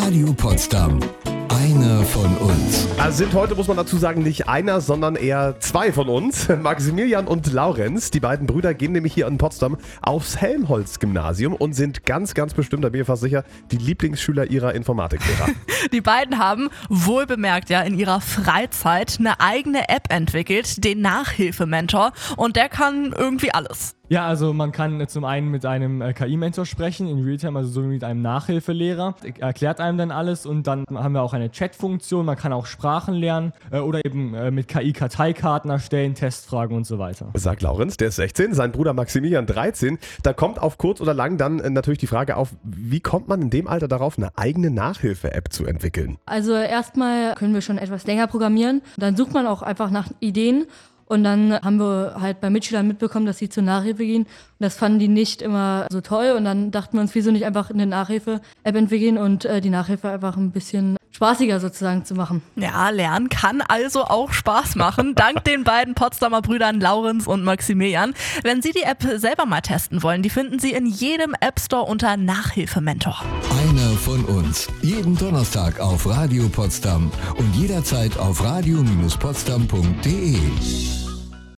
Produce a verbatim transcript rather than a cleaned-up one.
Radio Potsdam. Einer von uns. Also sind heute, muss man dazu sagen, nicht einer, sondern eher zwei von uns. Maximilian und Laurenz, die beiden Brüder, gehen nämlich hier in Potsdam aufs Helmholtz-Gymnasium und sind ganz, ganz bestimmt, da bin ich fast sicher, die Lieblingsschüler ihrer Informatiklehrer. Die beiden haben, wohlbemerkt ja, in ihrer Freizeit eine eigene App entwickelt, den Nachhilfementor, und der kann irgendwie alles. Ja, also man kann zum einen mit einem äh, K I-Mentor sprechen, in Realtime, also so wie mit einem Nachhilfelehrer. Er erklärt einem dann alles und dann haben wir auch eine Chat-Funktion, man kann auch Sprachen lernen äh, oder eben äh, mit K I Karteikarten erstellen, Testfragen und so weiter. Sagt Laurenz, der ist sechzehn, sein Bruder Maximilian dreizehn. Da kommt auf kurz oder lang dann äh, natürlich die Frage auf, wie kommt man in dem Alter darauf, eine eigene Nachhilfe-App zu entwickeln? Also erstmal können wir schon etwas länger programmieren, dann sucht man auch einfach nach Ideen. Und dann haben wir halt bei Mitschülern mitbekommen, dass sie zur Nachhilfe gehen. Und das fanden die nicht immer so toll. Und dann dachten wir uns, wieso nicht einfach eine Nachhilfe-App entwickeln und äh, die Nachhilfe einfach ein bisschen spaßiger sozusagen zu machen. Ja, Lernen kann also auch Spaß machen, dank den beiden Potsdamer Brüdern Laurenz und Maximilian. Wenn Sie die App selber mal testen wollen, die finden Sie in jedem App Store unter Nachhilfementor. Einer von uns. Jeden Donnerstag auf Radio Potsdam und jederzeit auf radio Bindestrich potsdam punkt de.